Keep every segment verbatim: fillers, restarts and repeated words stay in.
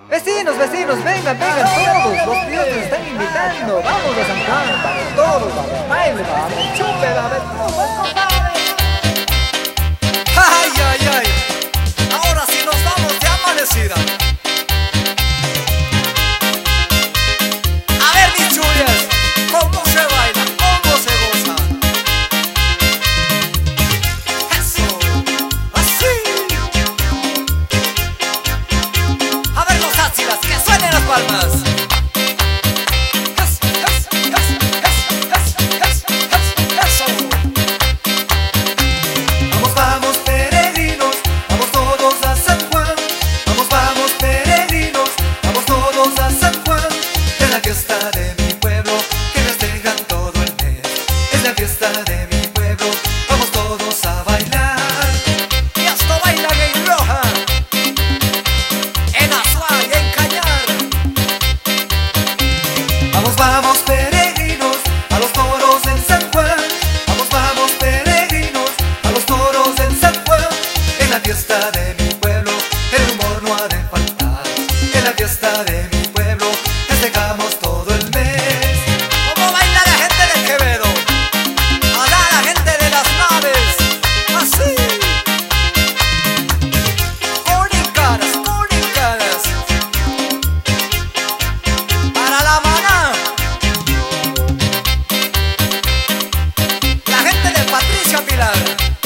Vecinos, vecinos, vengan, vengan todos. Los tíos nos están invitando. Vamos a San Juan, vamos todos, vamos, baile, vamos, chupe, vamos, todos, Ay, ay, ay. Ahora sí nos vamos de amanecida. A ver, mis chulias, cómo se baila, cómo se goza. Eso, así. A ver los ácidas, que suenen las palmas. Eso, eso, eso, eso, eso, eso, eso. Vamos, vamos, peregrinos, vamos todos a San Juan. Vamos, vamos, peregrinos, vamos todos a San Juan. Es la fiesta de mi pueblo, que festejan todo el mes. Es la fiesta de mi pueblo, vamos todos a bailar. Y esto bailan en Loja, en Azuay, en Cañar. Vamos, vamos, peregrinos, a los toros en San Juan. Vamos, vamos, peregrinos, a los toros en San Juan. En la fiesta de mi pueblo, el humor no ha de faltar. En la fiesta de mi pueblo, festejamos todo el mes. ¿Cómo baila la gente del Quevedo? Allá la gente de las naves. Así. Corincadas, corincadas. Para la maná. La gente de Patricia Pilar.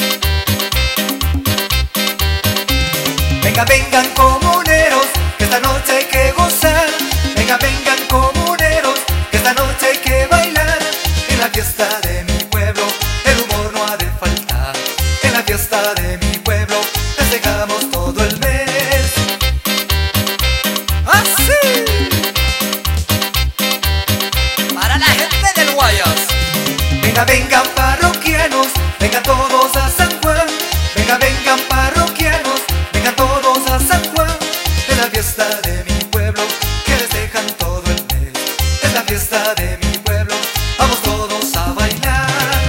Venga, vengan comuneros, que esta noche hay que gozar. Venga, vengan comuneros, que esta noche hay que bailar. En la fiesta de mi pueblo, el humor no ha de faltar. En la fiesta de mi pueblo, festejamos todo el mes. ¡Así! Para la gente del Guayas. Venga, vengan parroquianos, vengan todos a San Juan. Venga, vengan parroquianos, vengan todos a San Juan. Es la fiesta de mi pueblo, que festejan todo el mes. Es la fiesta de mi pueblo, vamos todos a bailar.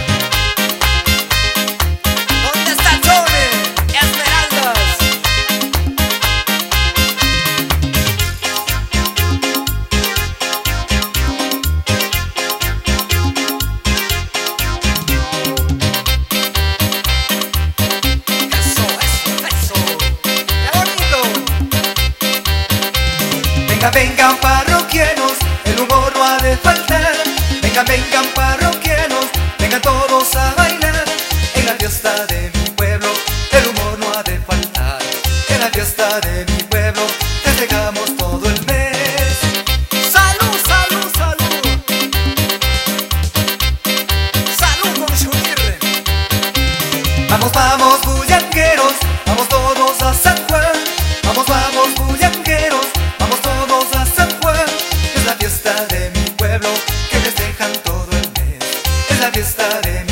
¿Dónde está Johnny? Esmeraldas. Eso, eso, eso. ¡Qué bonito! Venga, vengan parroquianos, el humor no ha de faltar. Vengan, vengan parroquianos, vengan todos a bailar. En la fiesta de mi pueblo, el humor no ha de faltar. En la fiesta de mi pueblo, festejamos todo el mes. ¡Salud, salud, salud! ¡Salud con Shunir! Vamos, vamos, bullangueros, vamos todos a San Juan. Vamos, vamos, bullangueros, vamos todos a San Juan. Es la fiesta de mi pueblo, que festejan todo el mes. Es la fiesta de mi